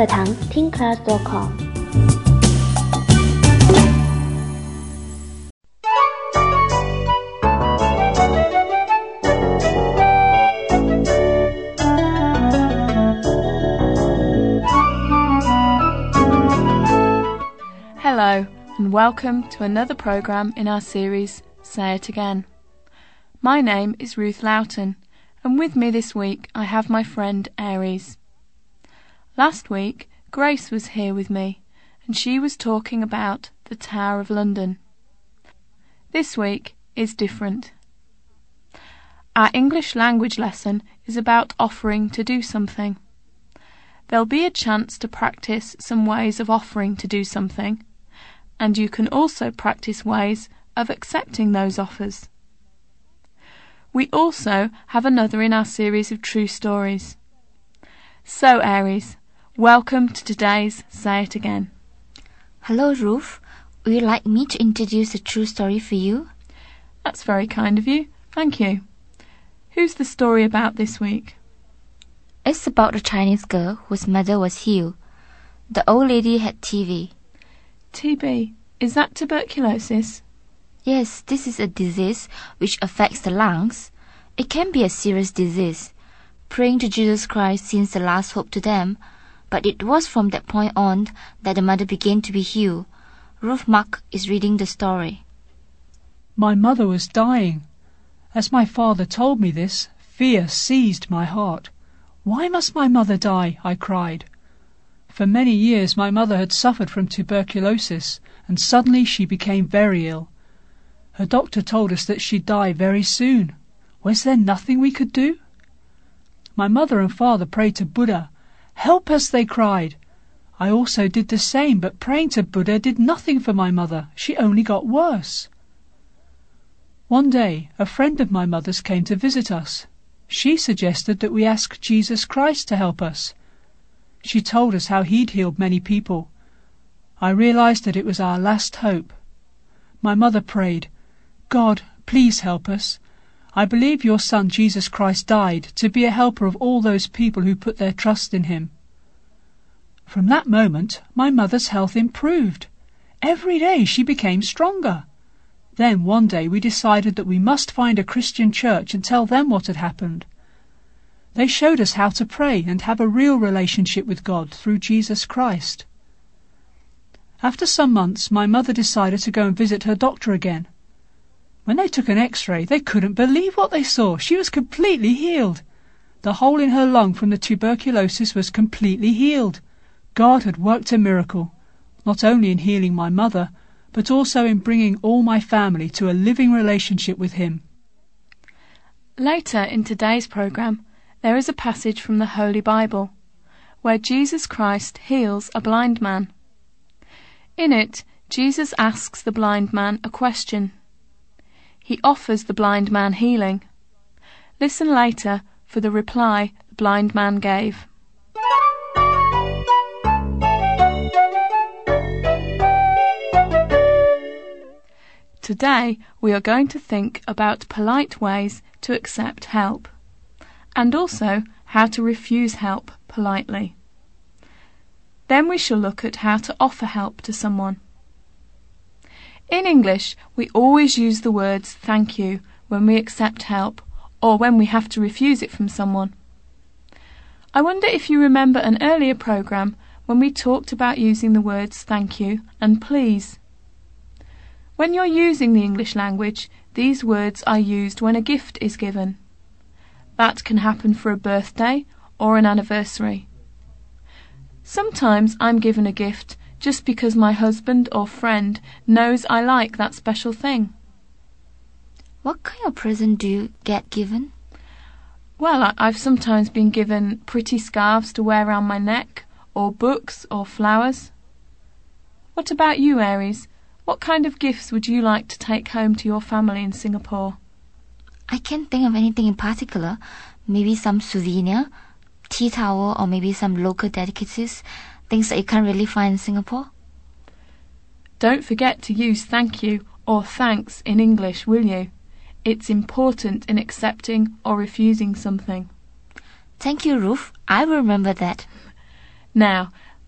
课堂听 class.com。 Hello and welcome to another programme in our series Say It Again. My name is Ruth Loughton and with me this week I have my friend Aries. Last week Grace was here with me and she was talking about the Tower of London. This week is different. Our English language lesson is about offering to do something. There'll be a chance to practice some ways of offering to do something, and you can also practice ways of accepting those offers. We also have another in our series of true stories. So Aries, welcome to today's Say It Again. Hello Ruth, would you like me to introduce a true story for you? That's very kind of you, thank you. Who's the story about this week? It's about a Chinese girl whose mother was healed. The old lady had TB. TB, is that tuberculosis? Yes, this is a disease which affects the lungs. It can be a serious disease. Praying to Jesus Christ seems the last hope to them, but it was from that point on that the mother began to be healed. Ruth Mark is reading the story. My mother was dying. As my father told me this, fear seized my heart. Why must my mother die? I cried. For many years my mother had suffered from tuberculosis, and suddenly she became very ill. Her doctor told us that she'd die very soon. Was there nothing we could do? My mother and father prayed to Buddha. Help us, they cried. I also did the same, but praying to Buddha did nothing for my mother. She only got worse. One day, a friend of my mother's came to visit us. She suggested that we ask Jesus Christ to help us. She told us how he'd healed many people. I realized that it was our last hope. My mother prayed, God, please help us. I believe your son Jesus Christ died to be a helper of all those people who put their trust in him. From that moment, my mother's health improved. Every day she became stronger. Then one day we decided that we must find a Christian church and tell them what had happened. They showed us how to pray and have a real relationship with God through Jesus Christ. After some months, my mother decided to go and visit her doctor again. When they took an x-ray, they couldn't believe what they saw. She was completely healed. The hole in her lung from the tuberculosis was completely healed. God had worked a miracle, not only in healing my mother, but also in bringing all my family to a living relationship with him. Later in today's programme, there is a passage from the Holy Bible, where Jesus Christ heals a blind man. In it, Jesus asks the blind man a question. He offers the blind man healing. Listen later for the reply the blind man gave. Today we are going to think about polite ways to accept help, and also how to refuse help politely. Then we shall look at how to offer help to someone. In English, we always use the words thank you when we accept help or when we have to refuse it from someone. I wonder if you remember an earlier programme when we talked about using the words thank you and please. When you're using the English language, these words are used when a gift is given. That can happen for a birthday or an anniversary. Sometimes I'm given a gift just because my husband or friend knows I like that special thing. What kind of present do you get given? Well, I've sometimes been given pretty scarves to wear around my neck, or books, or flowers. What about you, Aries? What kind of gifts would you like to take home to your family in Singapore? I can't think of anything in particular. Maybe some souvenir, tea towel, or maybe some local delicacies, things that you can't really find in Singapore. Don't forget to use thank you or thanks in English, will you? It's important in accepting or refusing something. Thank you, Ruth. I will remember that. Now,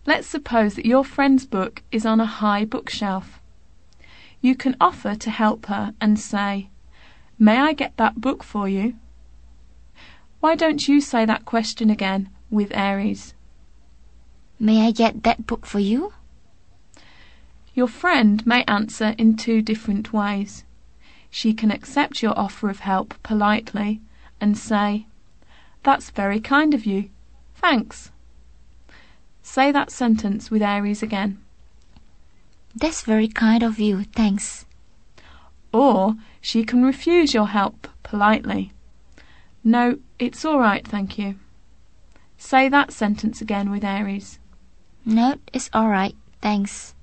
Let's suppose that your friend's book is on a high bookshelf. You can offer to help her and say, "May I get that book for you?" Why don't you say that question again with Aries? May I get that book for you? Your friend may answer in two different ways. She can accept your offer of help politely and say, "That's very kind of you. Thanks." Say that sentence with Aries again. That's very kind of you, thanks. Or she can refuse your help politely. "No, it's all right, thank you." Say that sentence again with Aries. No, it's all right, thanks.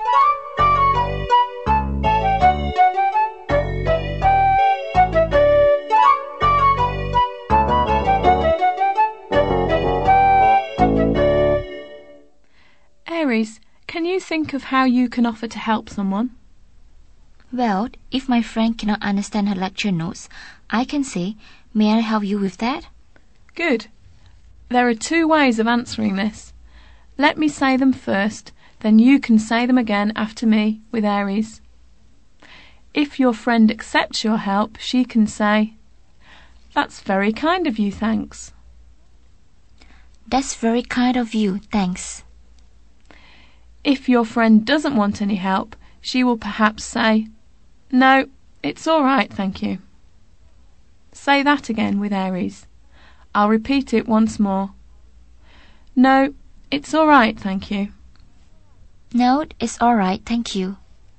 Aries, can you think of how you can offer to help someone? Well, if my friend cannot understand her lecture notes, I can say, "May I help you with that?" Good. There are two ways of answering this. Let me say them first, then you can say them again after me with Aries. If your friend accepts your help, she can say, "That's very kind of you, thanks." That's very kind of you, thanks. If your friend doesn't want any help, she will perhaps say, "No, it's all right, thank you." Say that again with Aries. I'll repeat it once more. "No, it's all right, thank you." No, it's all right, thank you.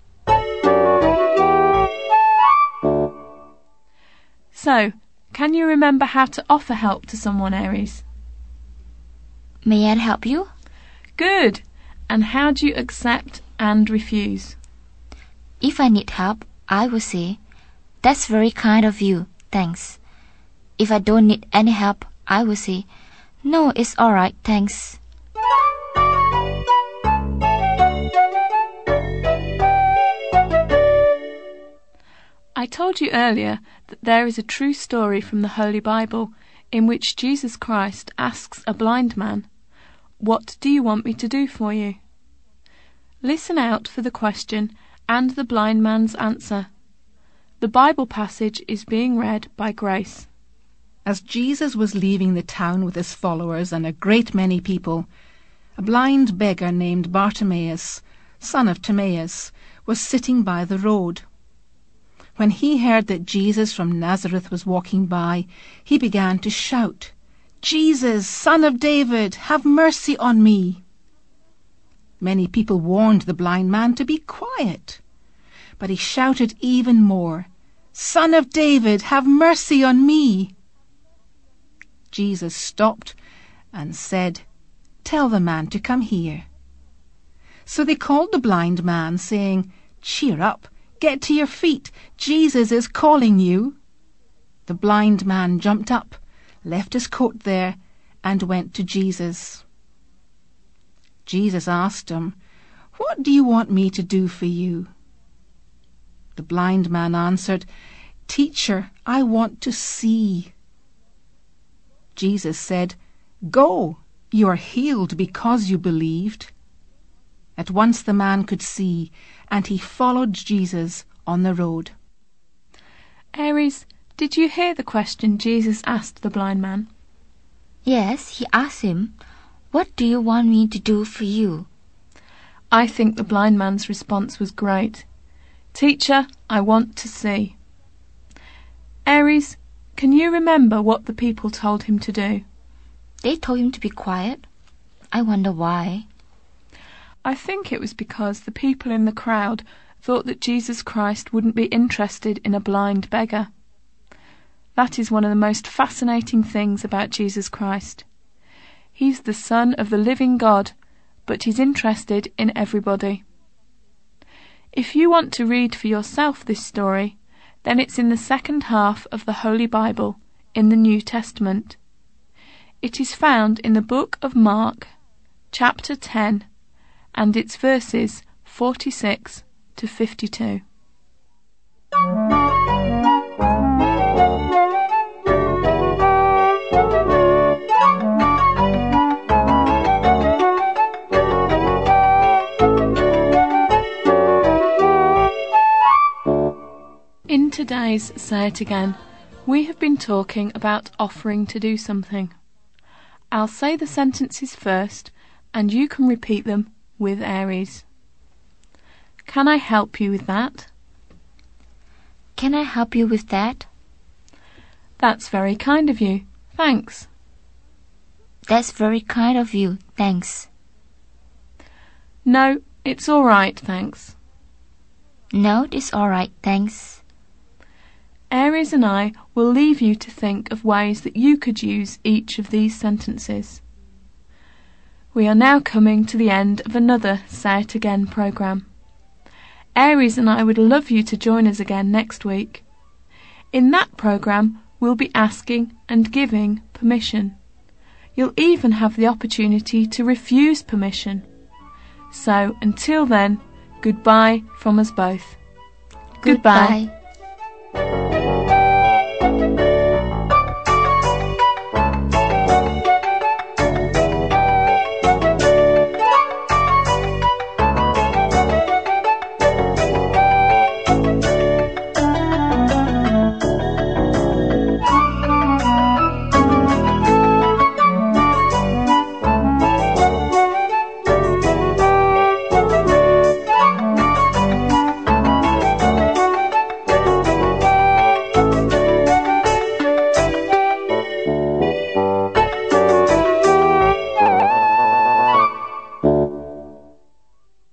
So, can you remember how to offer help to someone, Aries? May I help you? Good. And how do you accept and refuse? If I need help, I will say, "That's very kind of you, thanks." If I don't need any help, I will say, "No, it's all right, thanks." I told you earlier that there is a true story from the Holy Bible in which Jesus Christ asks a blind man, "What do you want me to do for you?" Listen out for the question and the blind man's answer. The Bible passage is being read by Grace. As Jesus was leaving the town with his followers and a great many people, a blind beggar named Bartimaeus, son of Timaeus, was sitting by the road. When he heard that Jesus from Nazareth was walking by, he began to shout, "Jesus, Son of David, have mercy on me." Many people warned the blind man to be quiet, but he shouted even more, "Son of David, have mercy on me." Jesus stopped and said, "Tell the man to come here." So they called the blind man, saying, "Cheer up, get to your feet, Jesus is calling you." The blind man jumped up, left his coat there, and went to Jesus. Jesus asked him, "What do you want me to do for you?" The blind man answered, "Teacher, I want to see." Jesus said, "Go, you are healed because you believed." At once the man could see, and he followed Jesus on the road. Aries, did you hear the question Jesus asked the blind man? Yes, he asked him, "What do you want me to do for you?" I think the blind man's response was great. "Teacher, I want to see." Aries, can you remember what the people told him to do? They told him to be quiet. I wonder why. I think it was because the people in the crowd thought that Jesus Christ wouldn't be interested in a blind beggar. That is one of the most fascinating things about Jesus Christ. He's the Son of the living God, but he's interested in everybody. If you want to read for yourself this story, then it's in the second half of the Holy Bible, in the New Testament. It is found in the book of Mark, chapter 10, and it's verses 46 to 52. today's Say It Again, we have been talking about offering to do something. I'll say the sentences first, and you can repeat them with Aries. Can I help you with that? Can I help you with that? That's very kind of you. Thanks. That's very kind of you. Thanks. No, it's all right, thanks. No, it's all right. Thanks. Aries and I will leave you to think of ways that you could use each of these sentences. We are now coming to the end of another Say It Again programme. Aries and I would love you to join us again next week. In that programme, we'll be asking and giving permission. You'll even have the opportunity to refuse permission. So, until then, goodbye from us both. Goodbye.